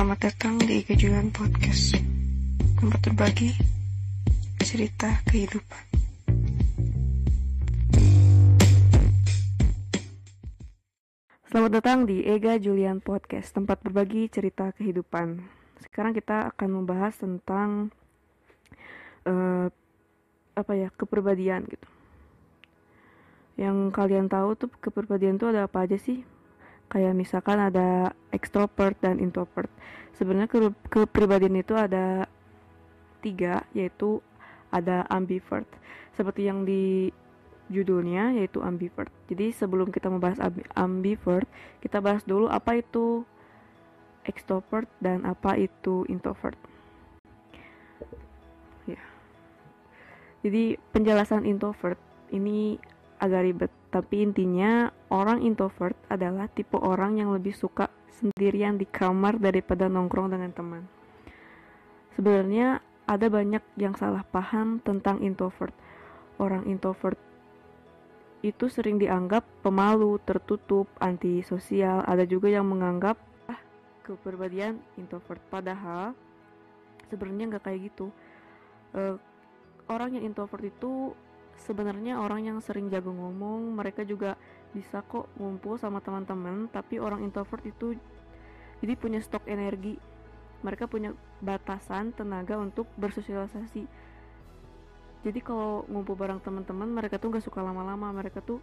Selamat datang di IGA Julian Podcast, tempat berbagi cerita kehidupan. Selamat datang di IGA Julian Podcast, tempat berbagi cerita kehidupan. Sekarang kita akan membahas tentang kepribadian gitu. Yang kalian tahu tuh kepribadian tuh ada apa aja sih? Kayak misalkan ada extrovert dan introvert. Sebenarnya kepribadian itu ada 3, yaitu ada ambivert. Seperti yang di judulnya, yaitu ambivert. Jadi sebelum kita membahas ambivert, kita bahas dulu apa itu extrovert dan apa itu introvert. Ya. Jadi penjelasan introvert ini agak ribet, tapi intinya orang introvert adalah tipe orang yang lebih suka sendirian di kamar daripada nongkrong dengan teman. Sebenarnya ada banyak yang salah paham tentang introvert. Orang introvert itu sering dianggap pemalu, tertutup, antisosial. Ada juga yang menganggap kepribadian introvert, padahal sebenarnya nggak kayak gitu. Orang yang introvert itu sebenarnya orang yang sering jago ngomong. Mereka juga bisa kok ngumpul sama teman-teman, tapi orang introvert itu jadi punya stok energi. Mereka punya batasan tenaga untuk bersosialisasi. Jadi kalau ngumpul bareng teman-teman, mereka tuh gak suka lama-lama. Mereka tuh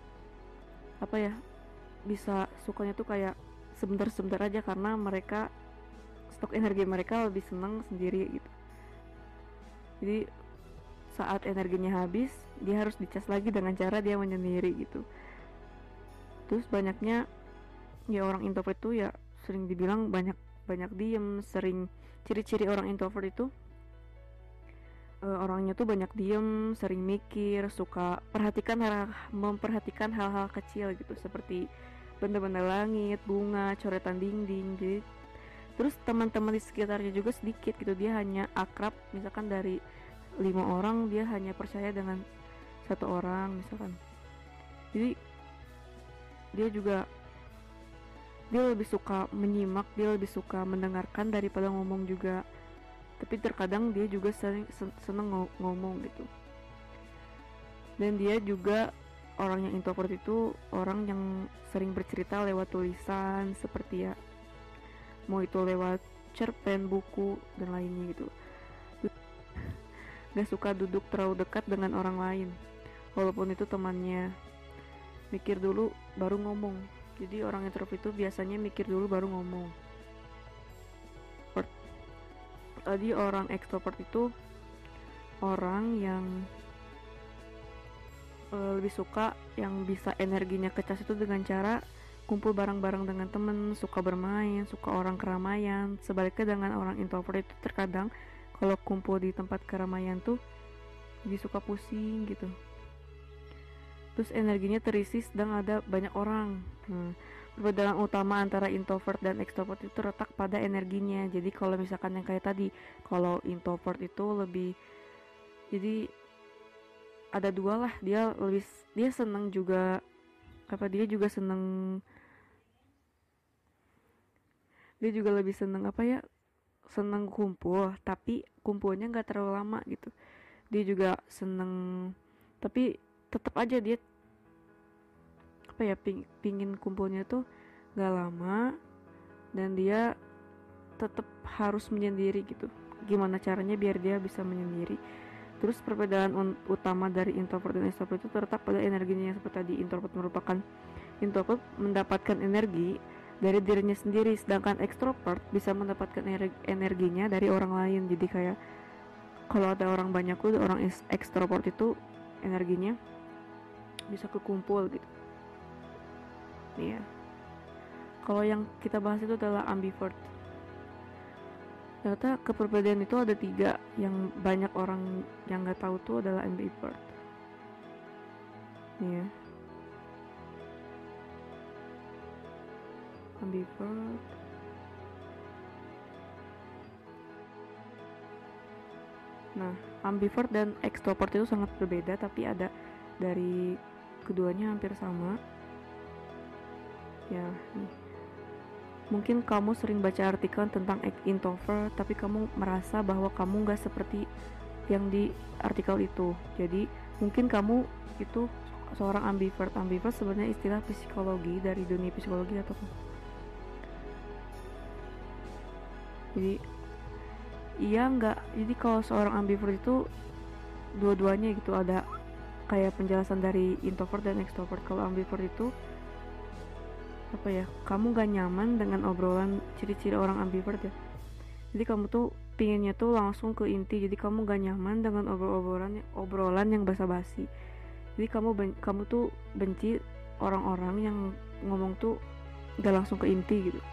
bisa sukanya tuh kayak sebentar-sebentar aja, karena mereka stok energi mereka lebih senang sendiri gitu. Jadi saat energinya habis, dia harus dicas lagi dengan cara dia menyendiri gitu. Terus banyaknya ya orang introvert itu ya sering dibilang banyak diem. Ciri-ciri orang introvert itu orangnya tuh banyak diem, sering mikir, suka memperhatikan hal-hal kecil gitu, seperti benda-benda langit, bunga, coretan dinding. Jadi terus teman-teman di sekitarnya juga sedikit gitu. Dia hanya akrab, misalkan dari 5 orang dia hanya percaya dengan 1 orang misalkan. Jadi dia lebih suka menyimak, dia lebih suka mendengarkan daripada ngomong juga. Tapi terkadang dia juga seneng ngomong gitu. Dan dia juga, orang yang introvert itu orang yang sering bercerita lewat tulisan, seperti ya mau itu lewat cerpen, buku, dan lainnya gitu. Gak suka duduk terlalu dekat dengan orang lain, walaupun itu temannya. Mikir dulu baru ngomong. Jadi orang introvert itu biasanya mikir dulu baru ngomong. Tadi orang extrovert itu orang yang lebih suka yang bisa energinya kecas itu dengan cara kumpul bareng-bareng dengan temen, suka bermain, suka orang keramaian. Sebaliknya dengan orang introvert itu terkadang kalau kumpul di tempat keramaian tuh jadi suka pusing gitu. Terus energinya terisi sedang ada banyak orang. Perbedaan utama antara introvert dan extrovert itu terletak pada energinya. Jadi kalau misalkan yang kayak tadi, kalau introvert itu lebih, jadi ada 2 lah. Dia seneng juga dia juga lebih seneng seneng kumpul, tapi kumpulnya nggak terlalu lama gitu. Dia juga seneng, tapi tetap aja dia pingin kumpulnya tuh nggak lama, dan dia tetap harus menyendiri gitu. Gimana caranya biar dia bisa menyendiri. Terus perbedaan utama dari introvert dan extrovert itu terletak pada energinya. Yang seperti tadi, introvert mendapatkan energi dari dirinya sendiri, sedangkan extrovert bisa mendapatkan energinya dari orang lain. Jadi kayak kalau ada orang banyak tuh, orang extrovert itu energinya bisa kekumpul gitu. Iya. Kalau yang kita bahas itu adalah ambivert. Ternyata kepribadian itu ada 3, yang banyak orang yang nggak tahu tuh adalah ambivert. Iya. Ambivert. Nah, ambivert dan extrovert itu sangat berbeda, tapi ada dari keduanya hampir sama. Ya, nih. Mungkin kamu sering baca artikel tentang introvert, tapi kamu merasa bahwa kamu gak seperti yang di artikel itu. Jadi mungkin kamu itu seorang ambivert. Ambivert sebenarnya istilah psikologi, dari dunia psikologi atau jadi iya enggak, jadi kalau seorang ambivert itu dua-duanya gitu, ada kayak penjelasan dari introvert dan extrovert. Kalau ambivert itu apa ya, kamu gak nyaman dengan obrolan, ciri-ciri orang ambivert ya, jadi kamu tuh pinginnya tuh langsung ke inti, jadi kamu gak nyaman dengan obrolan yang basa-basi. Jadi kamu tuh benci orang-orang yang ngomong tuh gak langsung ke inti gitu.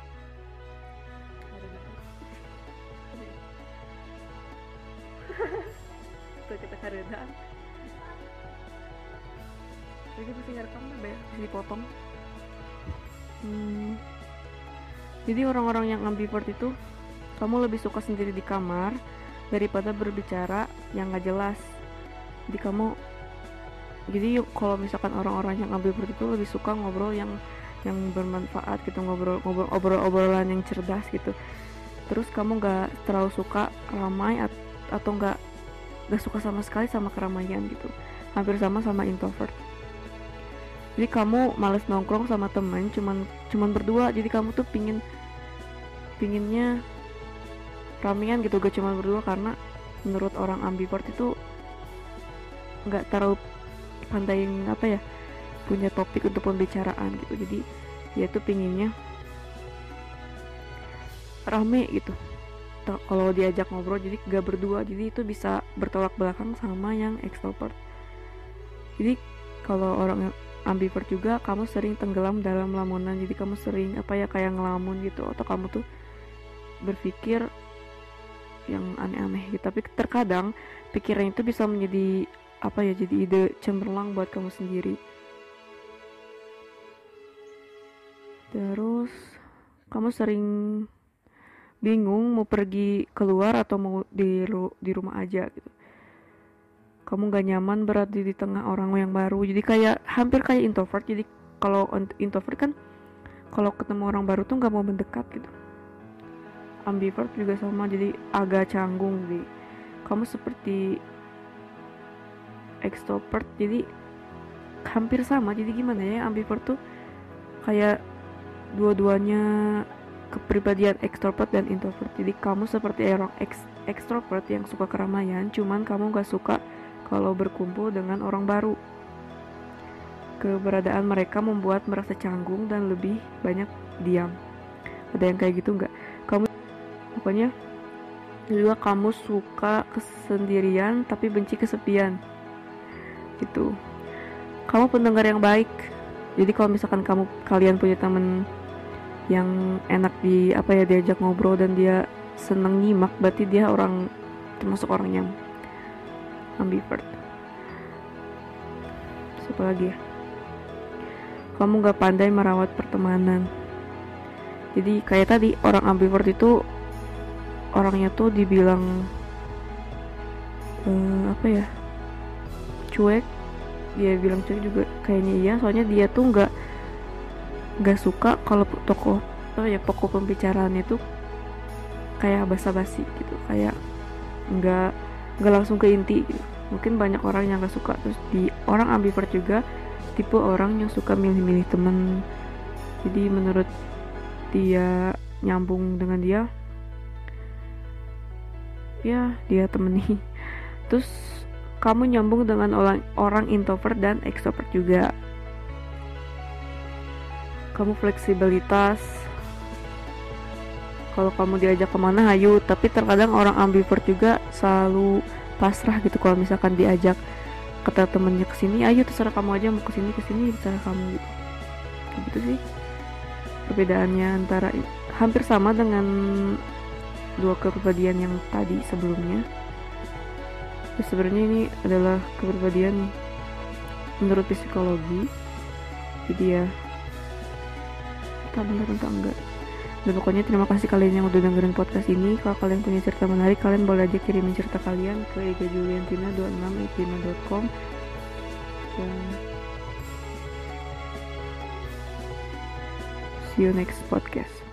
Tuh kita karedaan jadi bisa ngerekam bisa dipotong. Jadi orang-orang yang ambivert itu, kamu lebih suka sendiri di kamar daripada berbicara yang gak jelas. Jadi kalau misalkan orang-orang yang ambivert itu lebih suka ngobrol yang bermanfaat gitu, obrolan yang cerdas gitu. Terus kamu gak terlalu suka ramai atau gak suka sama sekali sama keramaian gitu. Hampir sama introvert. Jadi kamu males nongkrong sama temen, cuman berdua. Jadi kamu tuh pinginnya ramean gitu, gak cuma berdua, karena menurut orang ambivert itu gak terlalu pandai punya topik untuk pembicaraan gitu. Jadi dia tuh pinginnya rame gitu kalau diajak ngobrol, jadi gak berdua. Jadi itu bisa bertolak belakang sama yang extrovert. Jadi kalau orang ambivert juga, kamu sering tenggelam dalam lamunan. Jadi kamu sering kayak ngelamun gitu, atau kamu tuh berpikir yang aneh-aneh gitu. Tapi terkadang pikiran itu bisa menjadi jadi ide cemerlang buat kamu sendiri. Terus kamu sering bingung mau pergi keluar atau mau di rumah aja gitu. Kamu gak nyaman berada di tengah orang yang baru. Jadi hampir kayak introvert. Jadi kalau introvert kan kalau ketemu orang baru tuh gak mau mendekat gitu. Ambivert juga sama, jadi agak canggung. Jadi kamu seperti extrovert, jadi hampir sama. Jadi gimana ya, ambivert tuh kayak dua-duanya kepribadian extrovert dan introvert. Jadi kamu seperti orang extrovert yang suka keramaian, cuman kamu gak suka kalau berkumpul dengan orang baru. Keberadaan mereka membuat merasa canggung dan lebih banyak diam. Ada yang kayak gitu nggak? Pokoknya juga kamu suka kesendirian tapi benci kesepian gitu. Kamu pendengar yang baik. Jadi kalau misalkan kalian punya temen yang enak diajak ngobrol dan dia seneng nyimak, berarti dia termasuk orang yang ambivert. Siapa lagi ya? Kamu gak pandai merawat pertemanan. Jadi kayak tadi, orang ambivert itu orangnya tuh dibilang cuek. Dia bilang cuek juga kayaknya iya, soalnya dia tuh nggak suka kalau pokok pembicaraannya tuh kayak basa-basi gitu, kayak nggak langsung ke inti gitu. Mungkin banyak orang yang nggak suka. Terus di orang ambivert juga tipe orang yang suka milih-milih temen. Jadi menurut dia nyambung dengan dia, ya dia temeni. Terus kamu nyambung dengan orang introvert dan extrovert juga. Kamu fleksibilitas. Kalau kamu diajak kemana, hayu. Tapi terkadang orang ambivert juga selalu pasrah gitu. Kalau misalkan diajak kata temennya kesini, ayo terserah kamu aja, mau kesini terserah kamu gitu. Kayak gitu sih perbedaannya antara, hampir sama dengan dua kepribadian yang tadi sebelumnya. Ya, sebenarnya ini adalah kepribadian menurut psikologi. Jadi ya entah benar entah enggak. Dan pokoknya terima kasih kalian yang udah dengerin podcast ini. Kalau kalian punya cerita menarik, kalian boleh aja kirimin cerita kalian ke egajuliantina26@gmail.com. Dan see you next podcast.